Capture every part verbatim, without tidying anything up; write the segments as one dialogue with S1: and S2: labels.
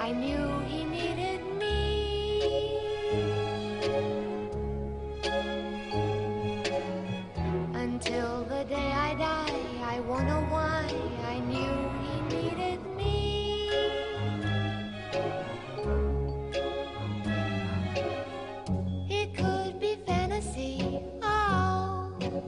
S1: I knew he needed me. Until the day I die, I won't know why. I knew he needed me. It could be fantasy, oh,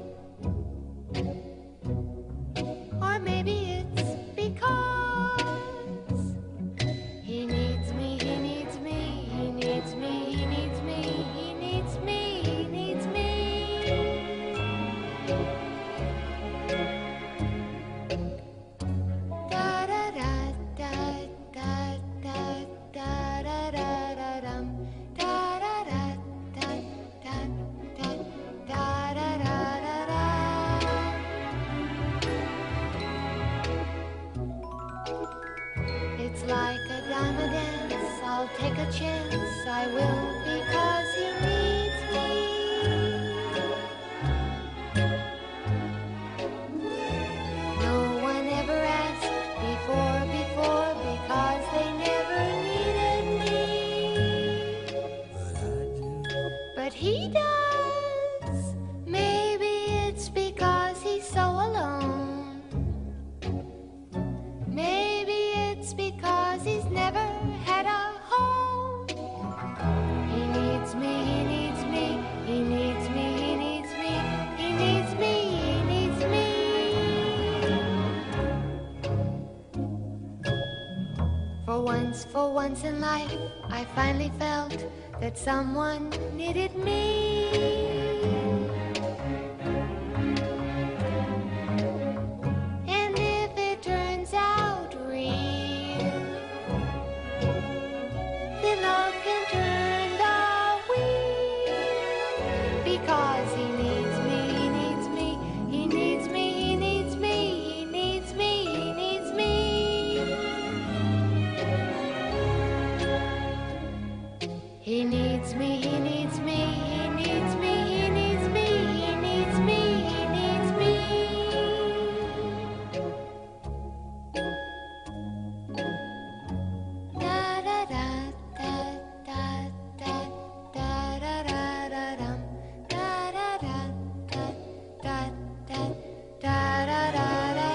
S1: or maybe it's because he needs me, he needs me, he needs me, he needs me, he needs me, he needs me. Da da da da da da da da da da dum. Da da da da da da da da da da da. It's like a diamond dance. I'll take a chance. I will because he needs me. No one ever asked before, before, because they never needed me. But he does. Maybe it's because he's so alone. Maybe it's because he's never had a home. He needs me, he needs me, he needs me, he needs me, he needs me, he needs me. For once, for once in life, I finally felt that someone needed me. And if it turns out real, then love can turn the wheel. Because he needs me, he needs me, he needs me, he needs me, he needs me, he needs me. He needs me, he needs me, he needs me, he needs me, he needs me, he needs me. Da da da da da da da da da da dum. Da da da da da da da da da da da.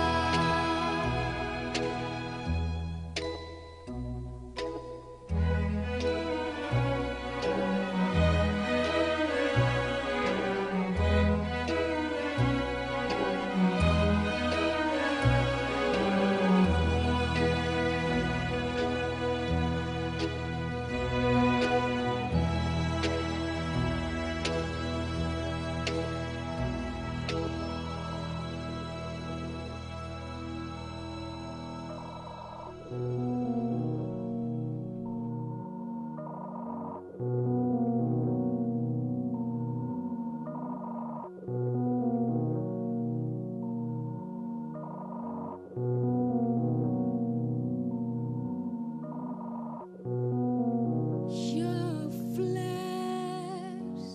S2: Your flesh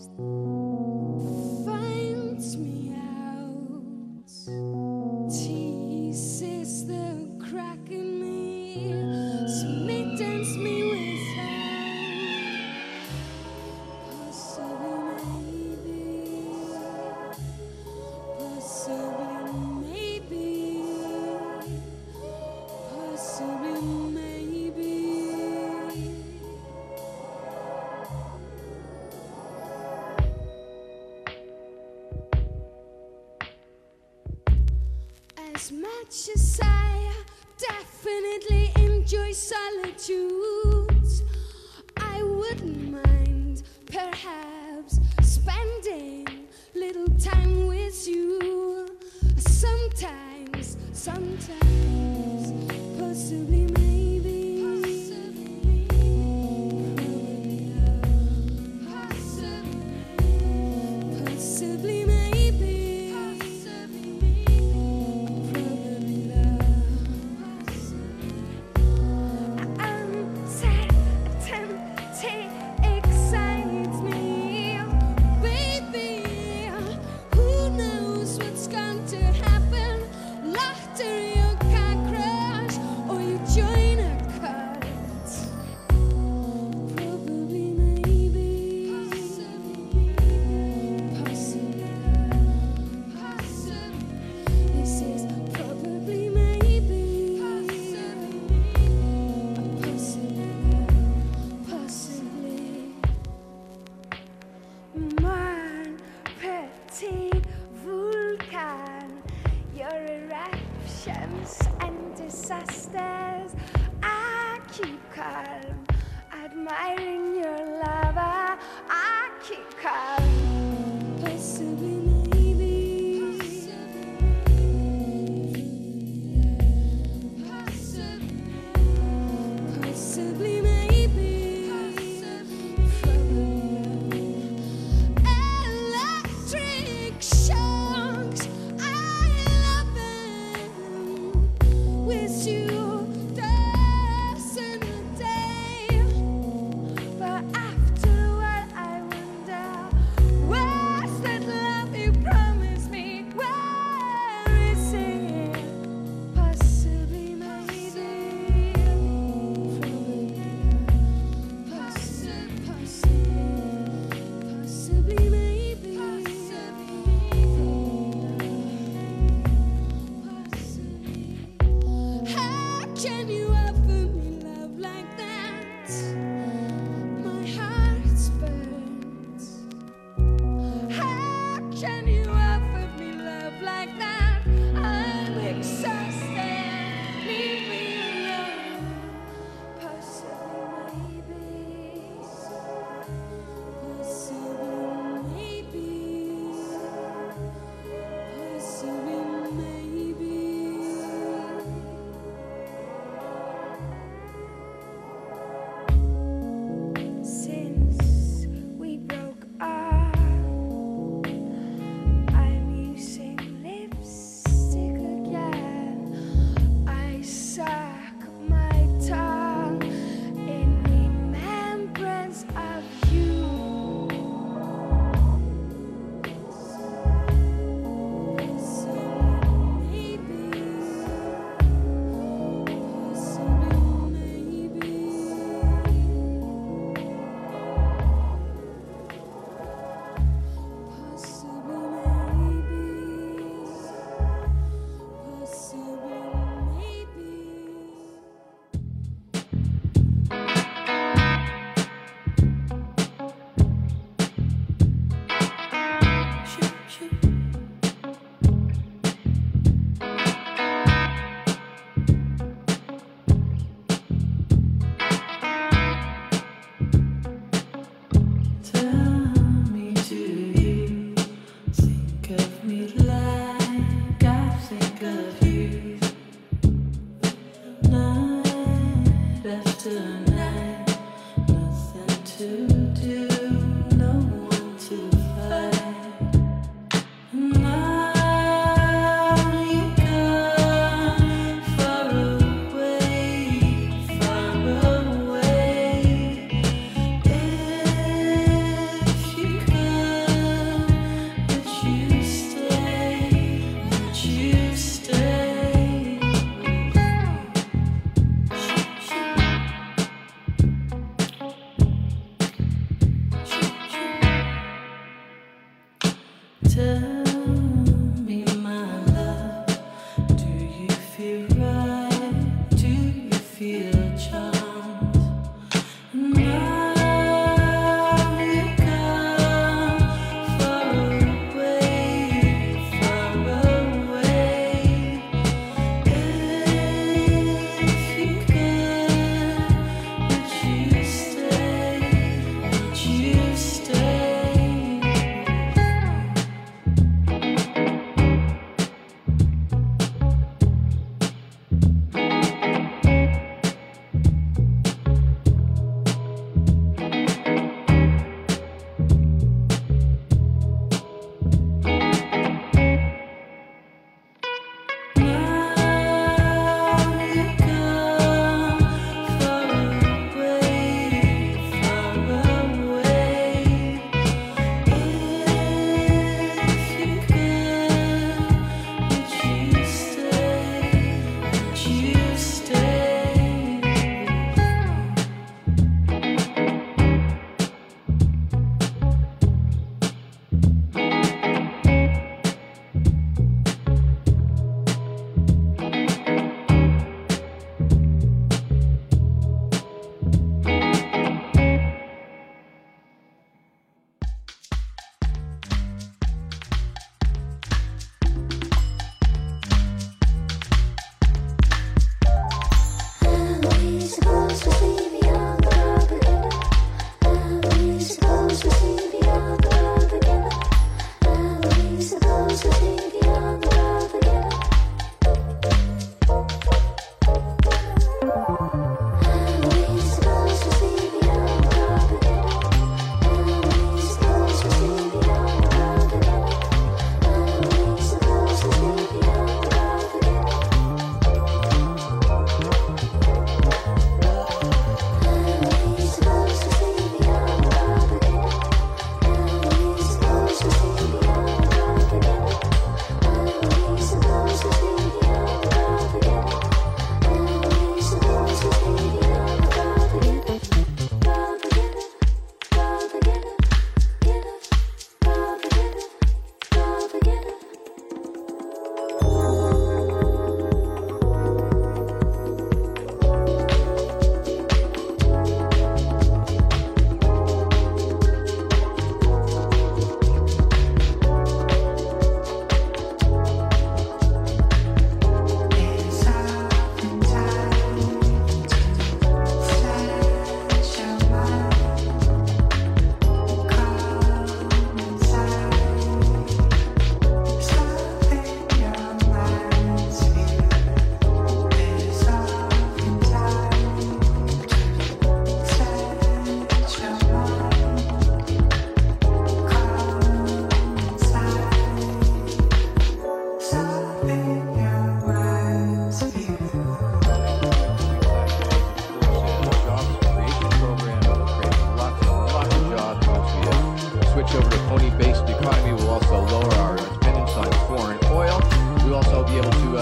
S2: finds me out, teases the crack in me, smittens me without. Possibly maybe, possibly maybe, possibly maybe. As much as I definitely enjoy solitude, I wouldn't mind perhaps spending little time with you. Sometimes, sometimes, possibly maybe, possibly maybe, probably love. I'm tempted, excites me, baby. Who knows dangers and disasters. I keep calm, admiring your love. I, I keep calm, possibly maybe, possibly maybe, electric shocks. I love them with you. Dance in the day, but after a while I wonder, where's that love you promised me? Where is it? Possibly maybe, possibly, possibly maybe, how can you offer me love like that? My heart burns. How can you offer me love like that? I'm exhausted. Leave me alone. Possibly maybe, possibly maybe, possibly maybe. Since we broke up, I'm using lipstick again. I suck my tongue in remembrance of you. Possibly maybe, possibly you stay.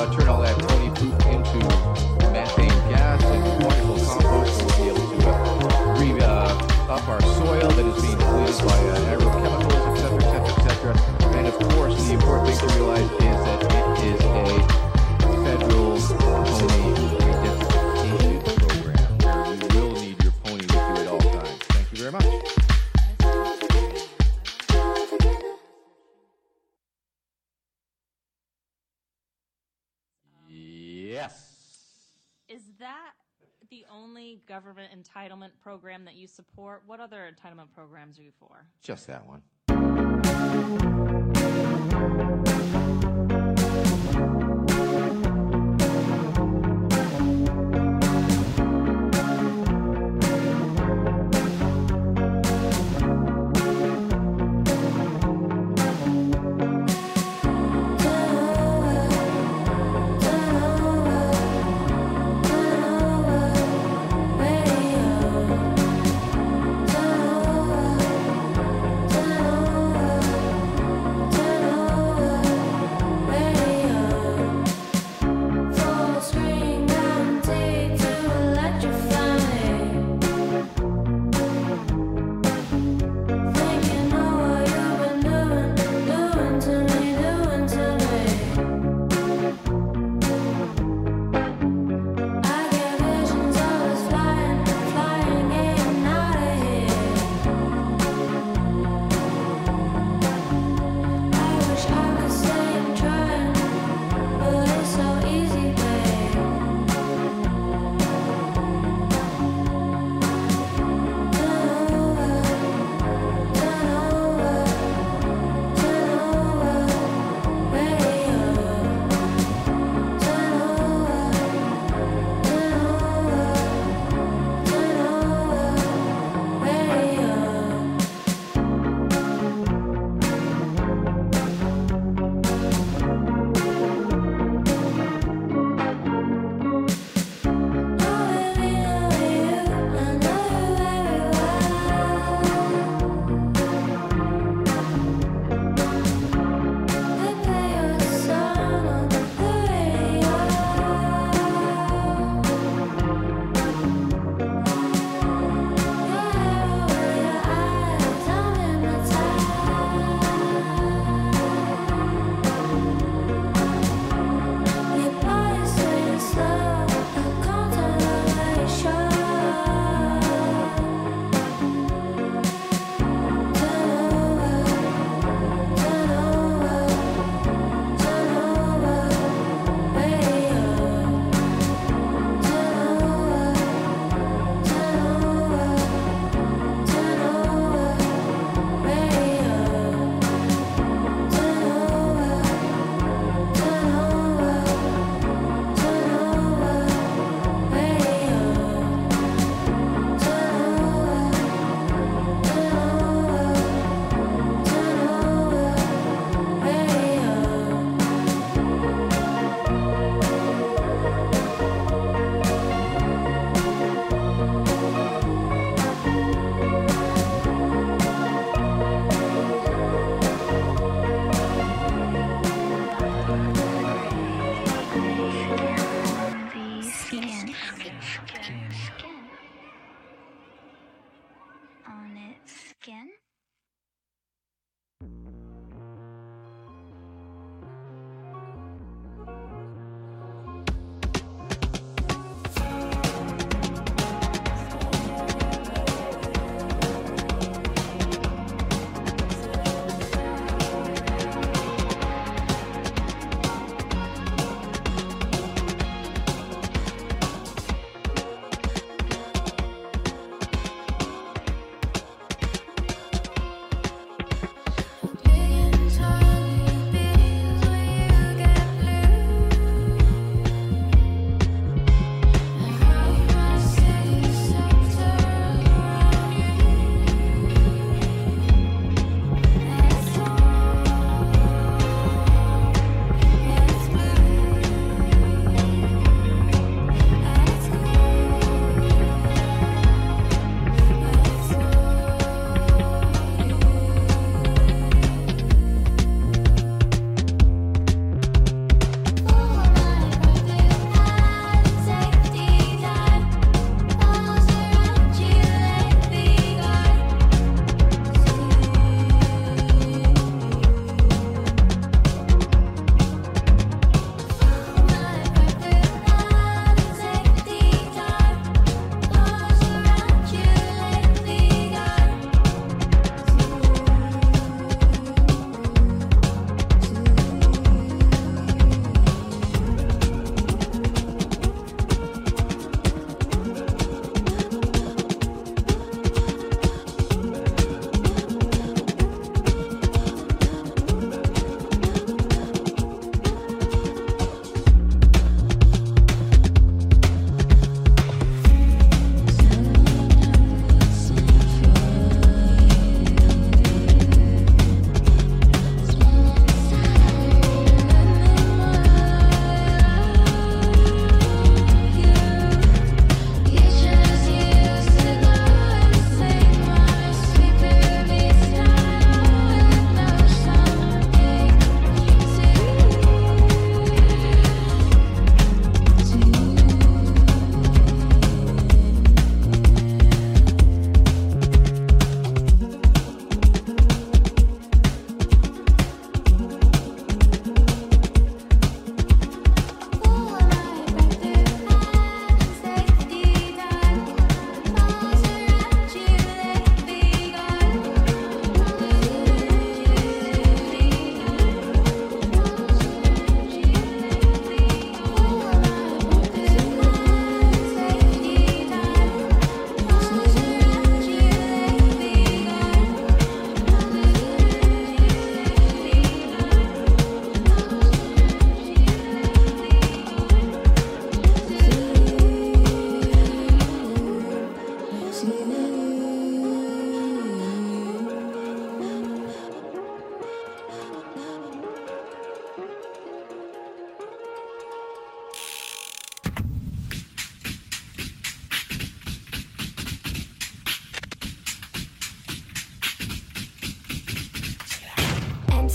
S3: uh, turn all that pony poop into methane gas and wonderful compost. We'll be able to uh, re uh, up our soil that is being depleted by uh, agrochemicals, et cetera, et cetera, et cetera. And of course, the important thing to realize is that it is a federal pony identification program. You will need your pony with you at all times. Thank you very much. Yes.
S4: Is that the only government entitlement program that you support? What other entitlement programs are you for?
S3: Just that one.
S2: Radio.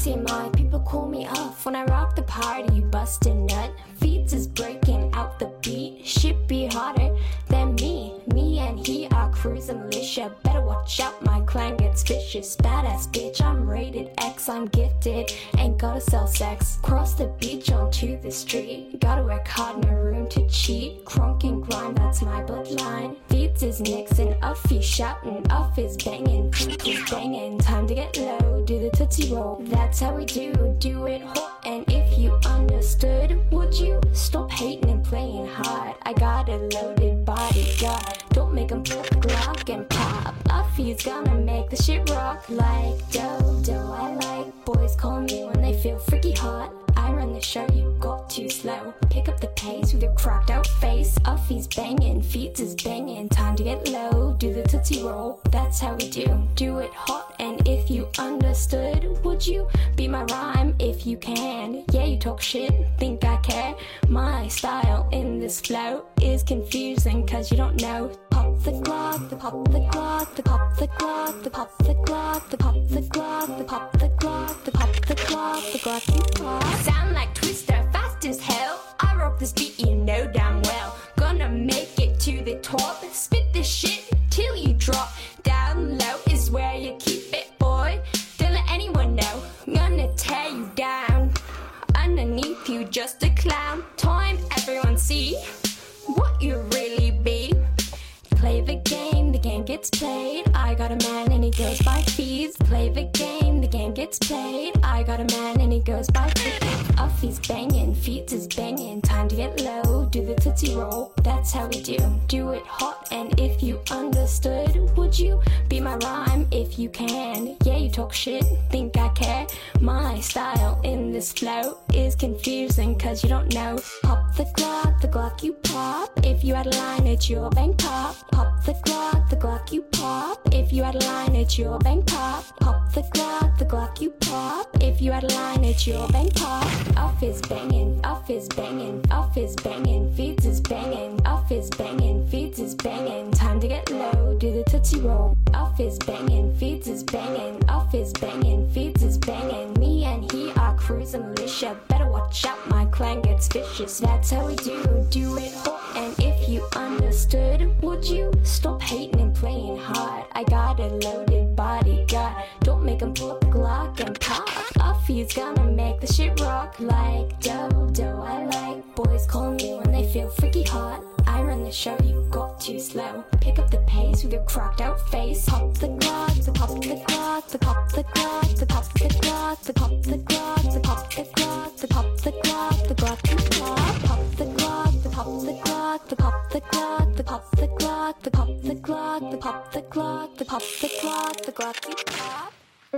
S5: T M I, people call me off when I rock the party, you bust a nut. Feeds is breaking out the beat, shit be harder than me. Me and he are cruising militia, better watch out, my clan gets vicious. Badass bitch, I'm rated X, I'm gifted, ain't gotta sell sex. Cross the beach onto the street, gotta work hard, no room to cheat. Crunk and grind, that's my bloodline. Feeds is Nixon, Uffy shouting, Uff is banging, Feeds is banging. Time to get low, do the tootsie roll. That's how we do, do it hot. And if you understood, would you stop hating and playing hard? I got a loaded bodyguard, don't make him pull the Glock and pop. Uffy's gonna make the shit rock like Dodo. I like boys call me when they feel freaky hot. I run the show, you got too slow. Pick up the pace with your cracked out face. Uffy's banging, Feeds is banging. Time to get low, do the tootsie roll. That's how we do, do it hot. And if you understood, would you be my rhyme if you can? Yeah, you talk shit, think I care. My style in this flow is confusing cause you don't know. Pop the Glock, the pop the Glock, the pop the Glock, the pop the Glock, the pop the Glock, the pop the Glock, the pop the Glock, the Glock you pop. Sound like Twister, fast as hell. I rock this beat, you know damn well. Gonna make it to the top, spit this shit till you drop. Down low is where you keep it, boy. Don't let anyone know, gonna tear you down. Underneath you just a clown. Time everyone see what you really be. Play the game, the game gets played. I got a man and he goes by Feeds. Play the game, the game gets played. I got a man and he goes by Feeds. Uffy's banging, Feeds is banging. Time to get low, do the tootsie roll. That's how we do, do it hot. And if you understood, would you be my rhyme if you can? Yeah, you talk shit, think I care. My style in this flow is confusing cause you don't know. Pop the Glock, the Glock you pop. If you had a line, it's your bang pop. Pop the Glock, the Glock you pop. If you had a line, it's your bang pop. Pop the Glock, the Glock you pop. If you had a line, it's your bang pop. Uff is banging, Uff is banging, Uff is banging, Feeds is banging, Uff is banging, Feeds is banging. Time to get low, do the tootsie roll. Uff is banging, Feeds is banging, Uff is banging, Feeds is banging. Me and he are cruising militia, better watch out, my clan gets vicious. That's how we do, do it hot. And if you understood, would you stop hating and playing hard? I got a loaded bodyguard, don't make him pull up the Glock and pop. Uffy's gonna make the shit rock like Dodo. I like boys call me when they feel freaky hot. I run the show, you got too slow. Pick up the pace with your cracked out face. Pop the Glock, the pop the Glock, the pop the Glock, the pop the Glock, the pop the Glock, the pop the Glock, the pop the Glock, the Glock you pop. Pop the Glock, the pop the Glock, the pop the Glock, the pop the Glock, the pop the Glock, the pop the Glock, the pop the Glock, the Glock you pop.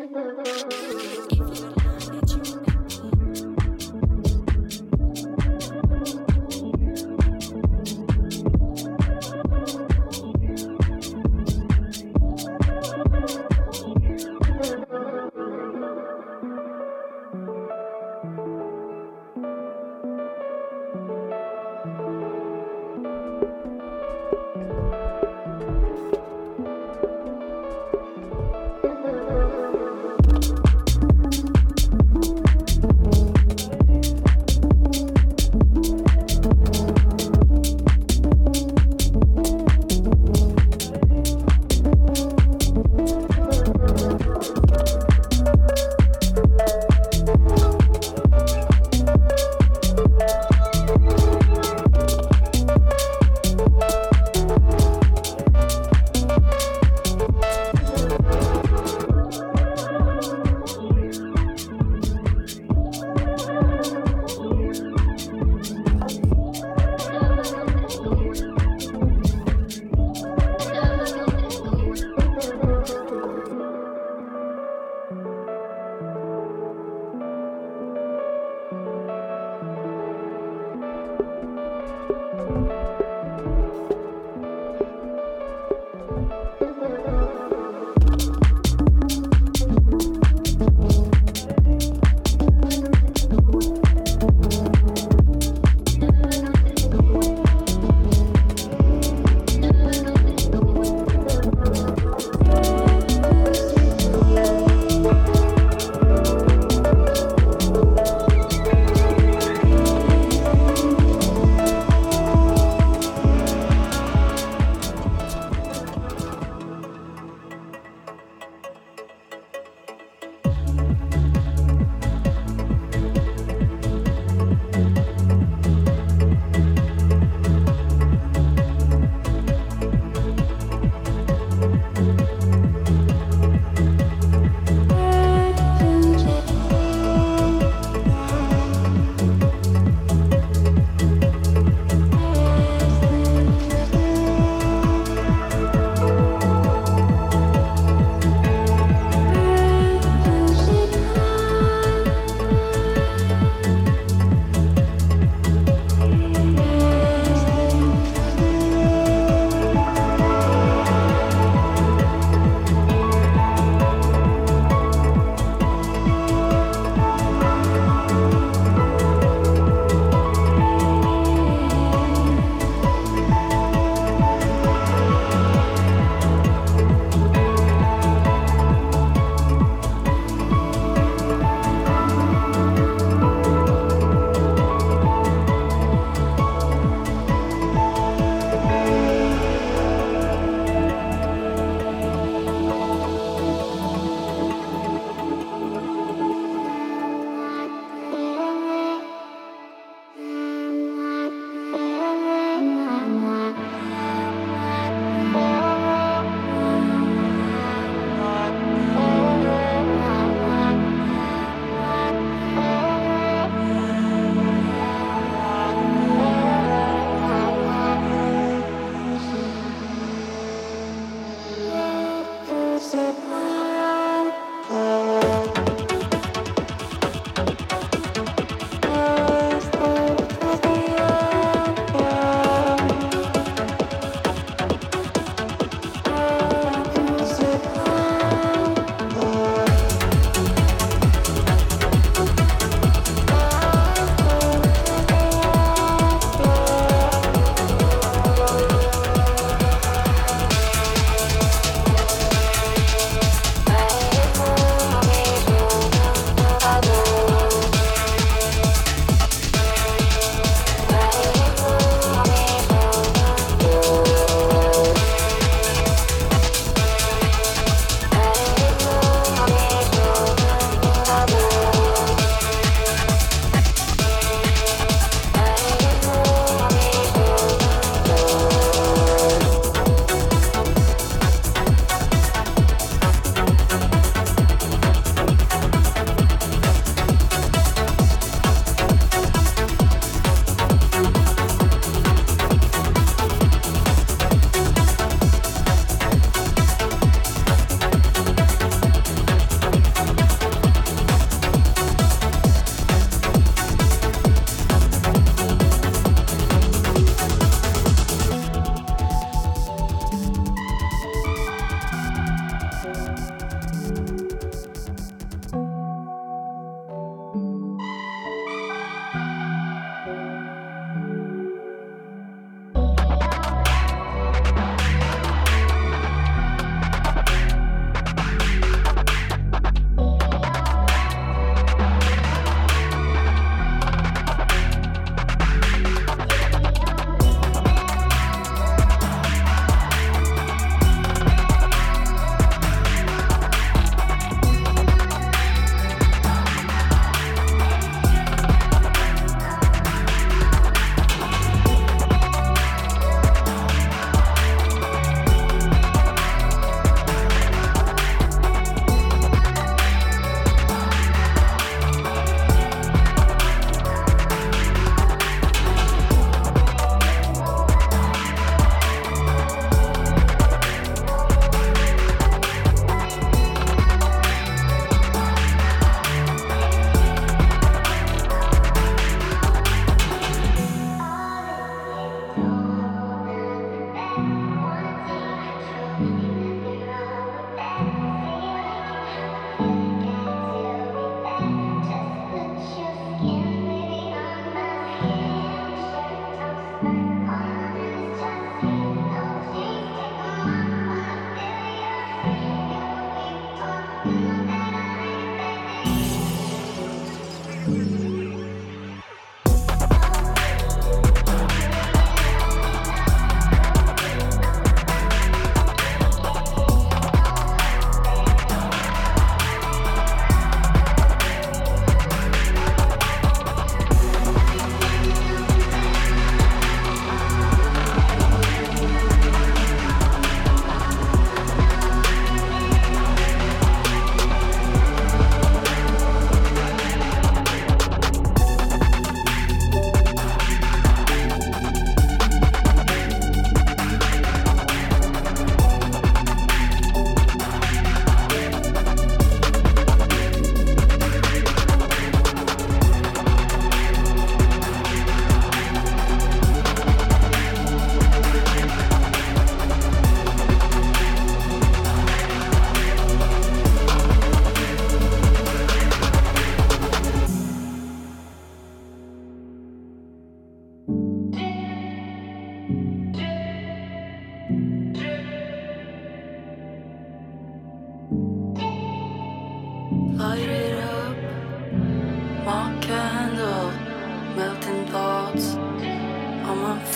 S5: If you had landed, you know.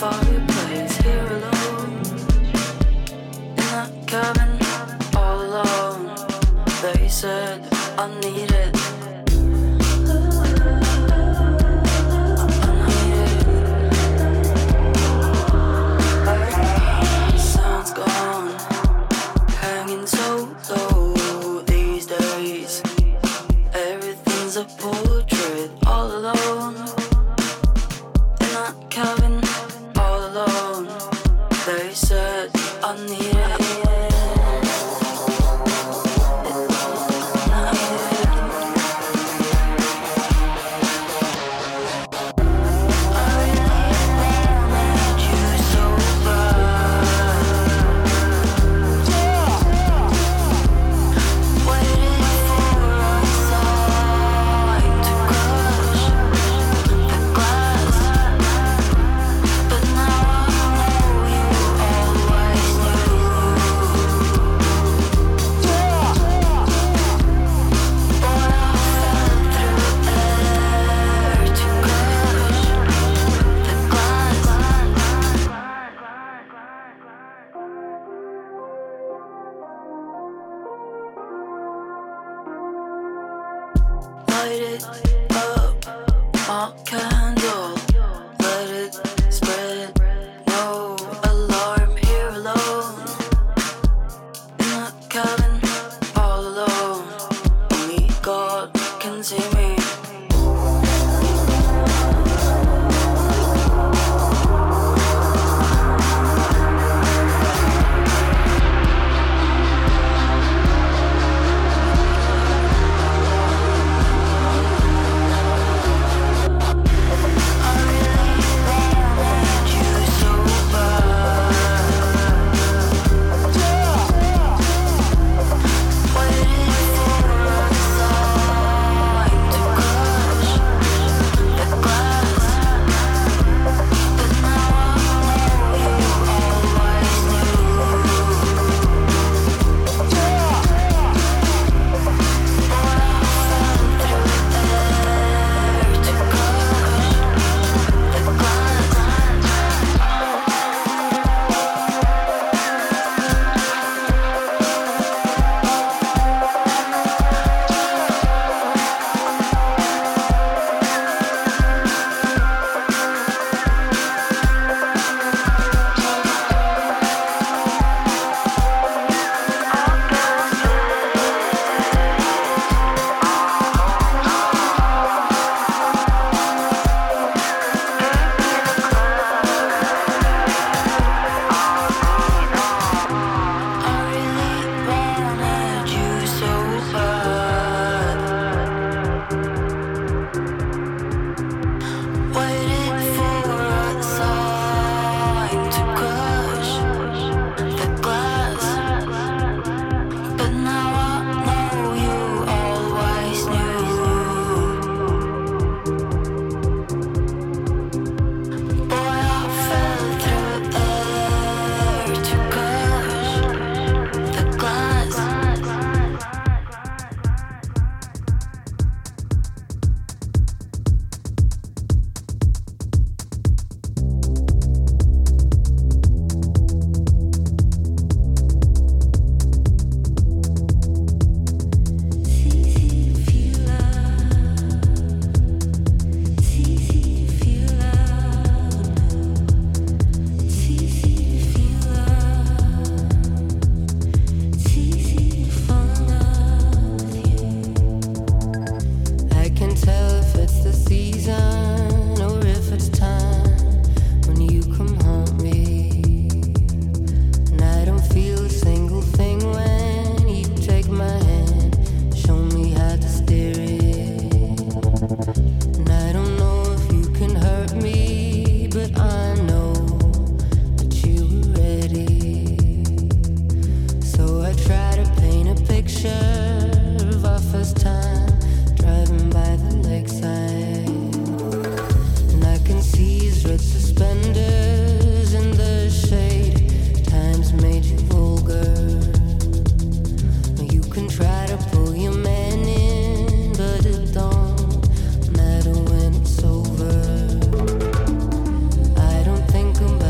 S6: fireplace here alone in that cabin, all alone. They said I need it. Sound's gone, hanging so low these days. Everything's a portrait, all alone in that cabin, all alone. They said I need it. Light it up, my candle, let it spread. No alarm, here alone in that cabin, all alone. Only God can see me.
S2: Think about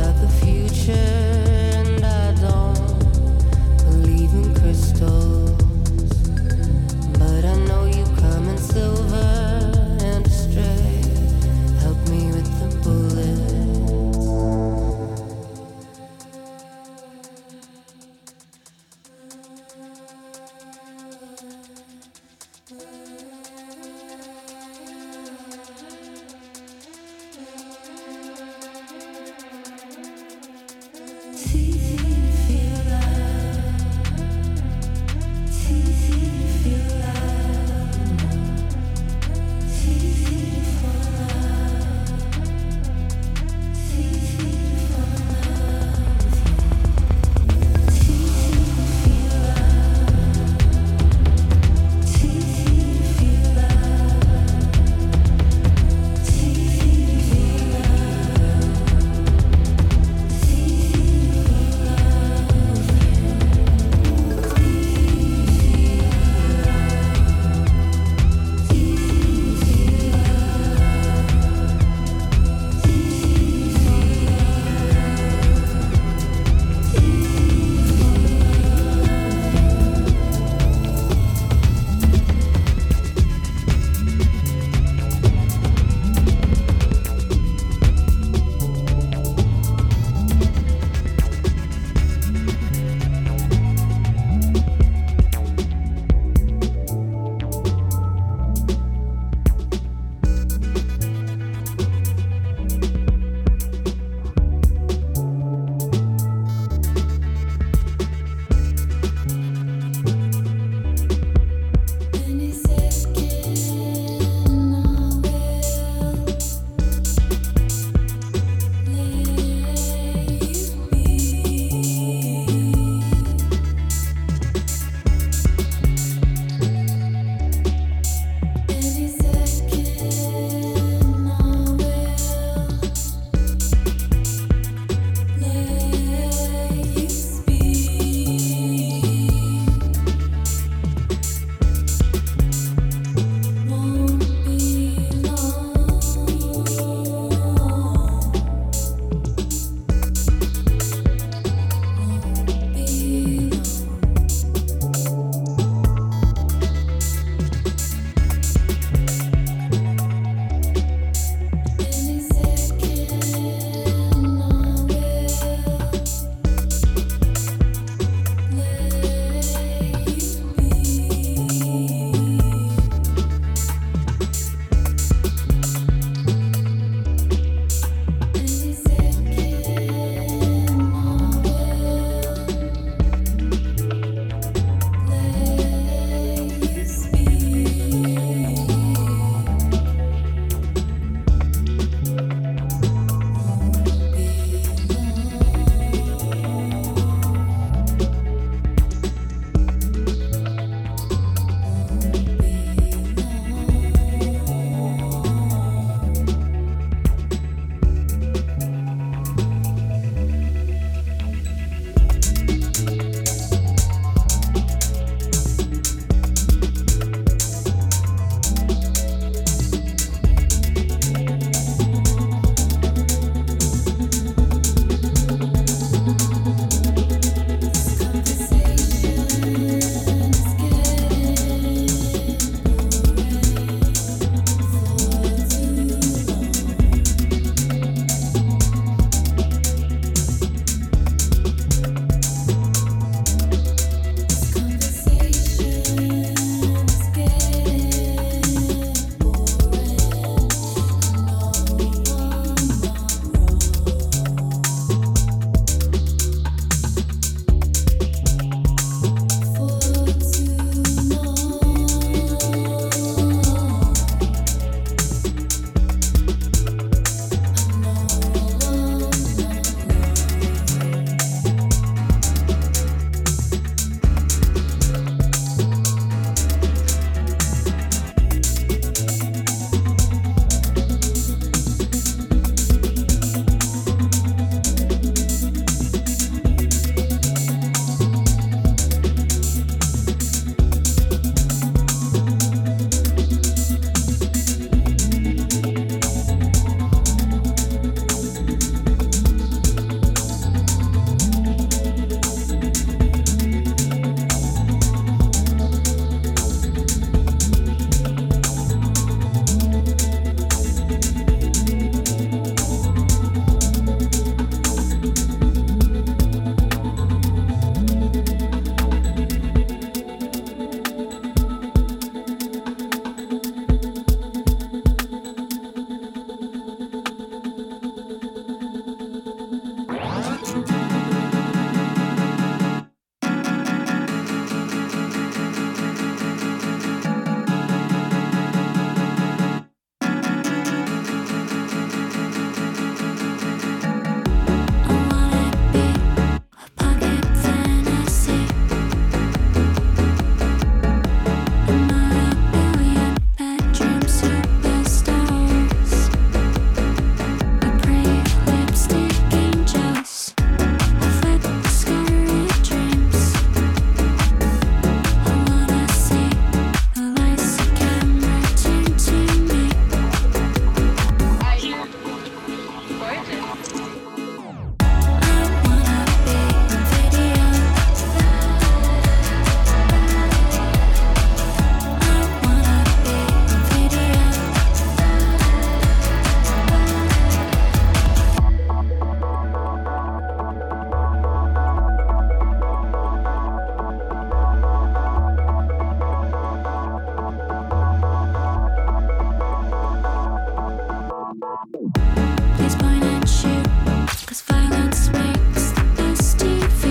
S2: Please point and shoot, 'cause violence makes the best T V.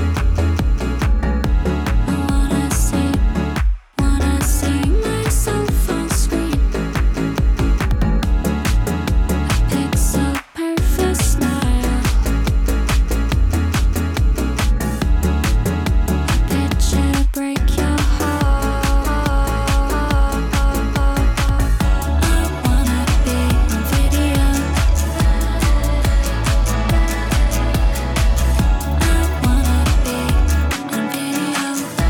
S2: I wanna see, wanna see myself on screen. A pixel perfect smile. A picture to break your heart. I wanna be on video. I wanna be on video.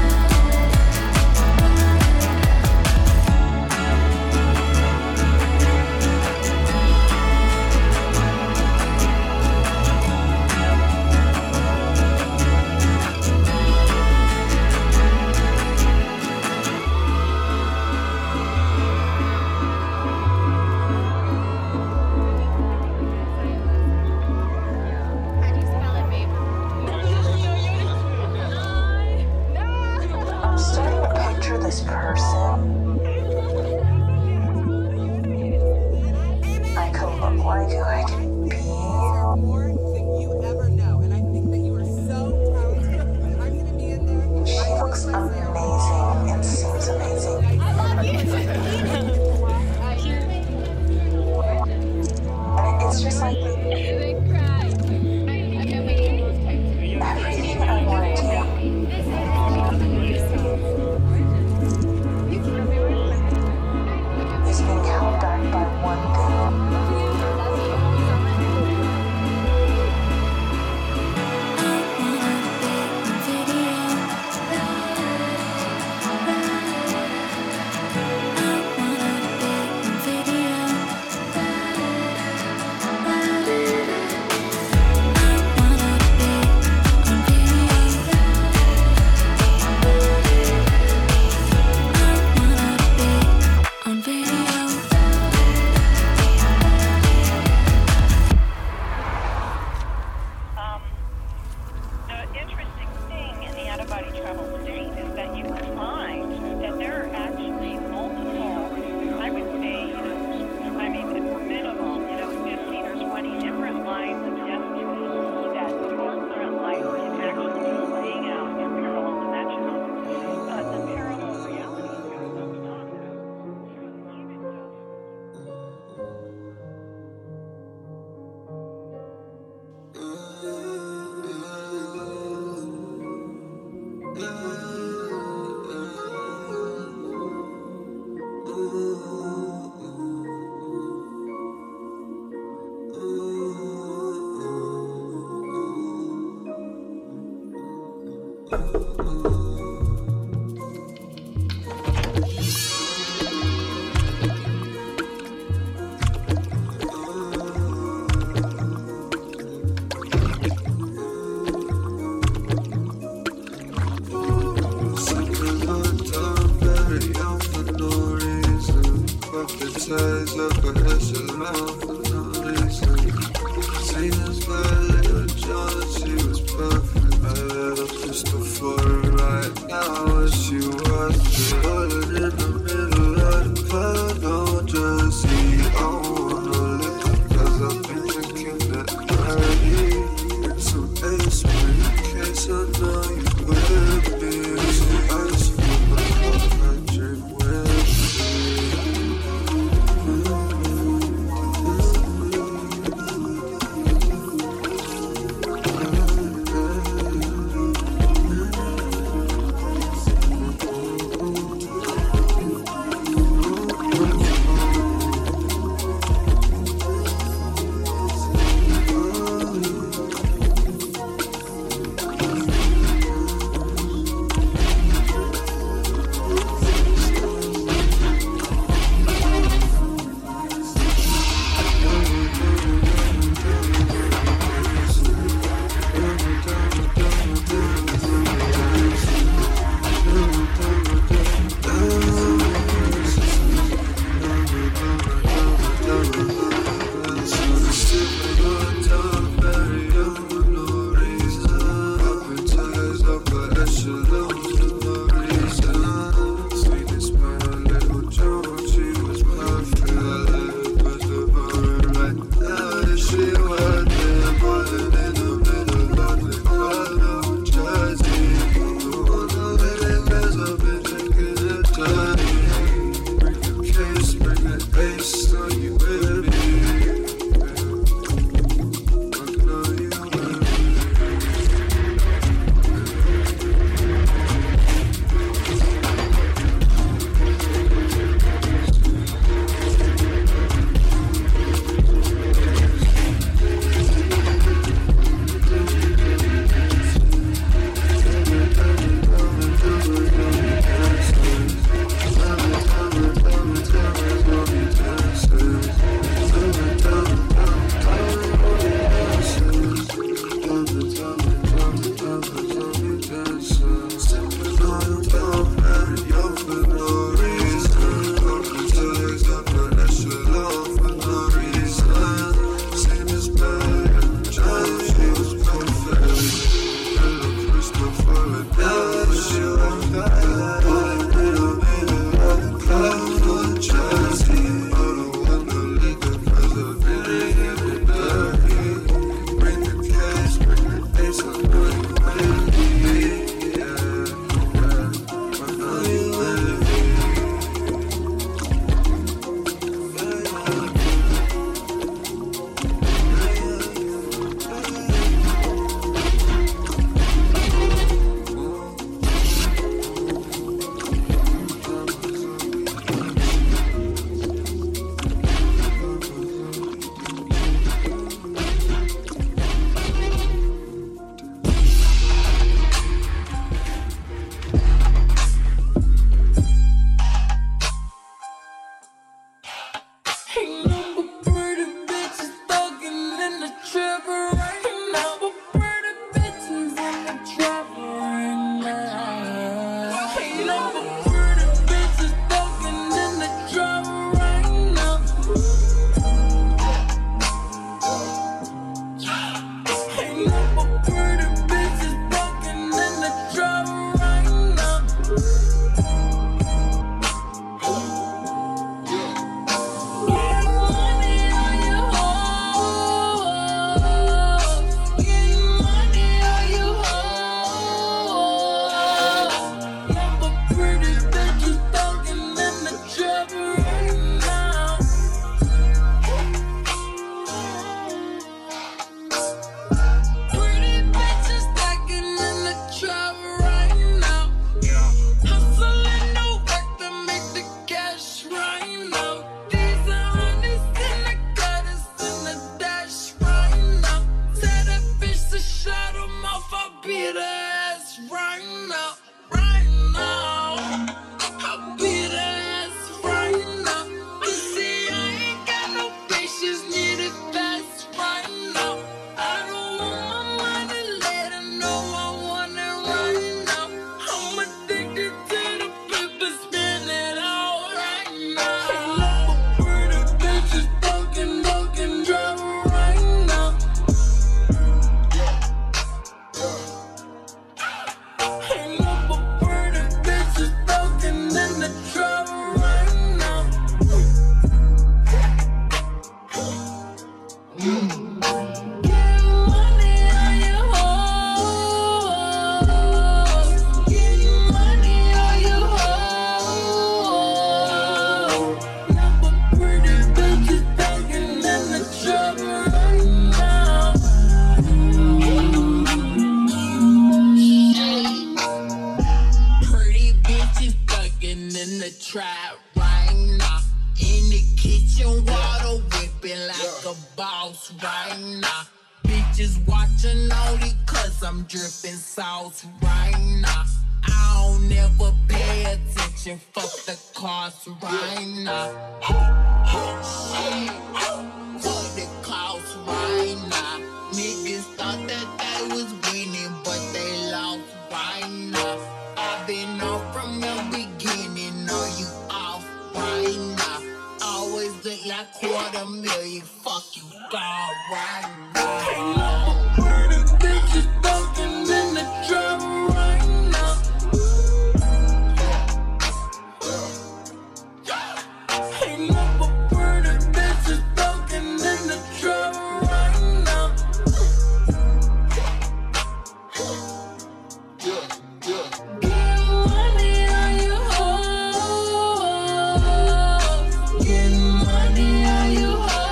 S6: I'm starting to picture this person. I could look like who I could be.
S7: More than you ever know, and I think that you are so talented. And I'm gonna be in there.
S6: She looks amazing and seems amazing. And it's just like everything I want to do is being held back by one thing.
S2: I wanna be on video.
S8: sauce right now. Bitches watching only cause I'm dripping sauce right now. I don't never pay attention, fuck the cost right now. Fuck the cost right now. Niggas thought that they was winning, but they lost right now. I've been off from the beginning, are you off right now? Always look like quarter million, fuck you, God right now. Ain't no pretty bitches talking in the drum right now. Ain't no pretty bitches talking in the drum right now. Getting money on you hoes. Getting money on you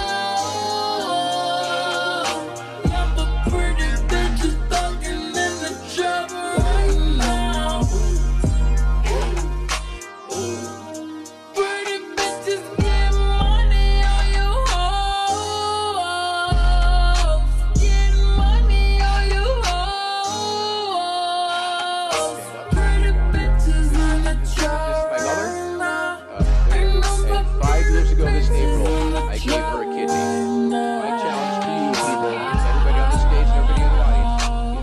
S8: hoes. Number pretty bitches talking in the trap right now. Pretty bitches get money on you hoes. Getting money on you hoes. Pretty bitches in the trap
S3: My mother?
S8: right now.
S3: Uh, and, and five years ago this April, I gave her a kidney. My challenge to you people, everybody on the stage and everybody in the audience,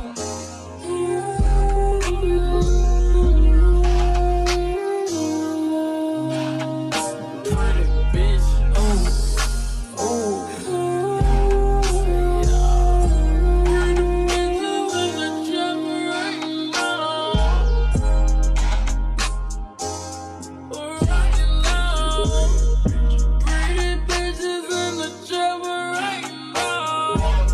S8: Pretty bitch, ooh, ooh. Pretty bitches in the trap right now. Right now. Pretty bitches in the trap right now.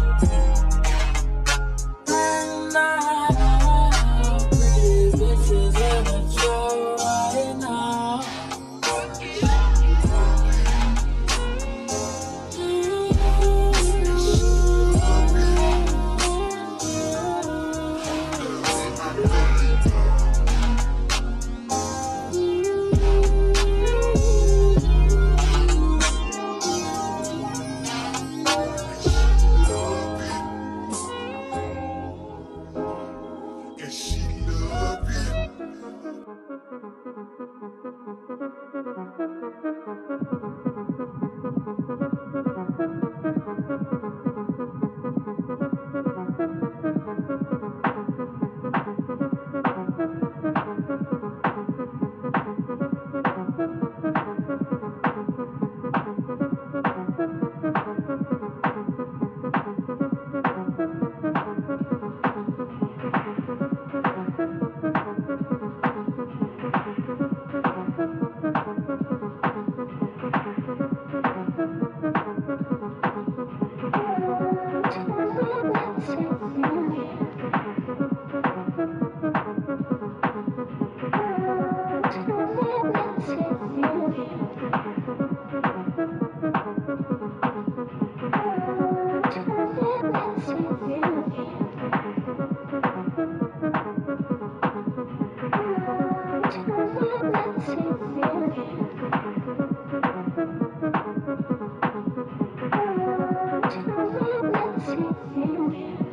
S8: Right now. Pretty bitches in the trap right now.
S2: Let's see.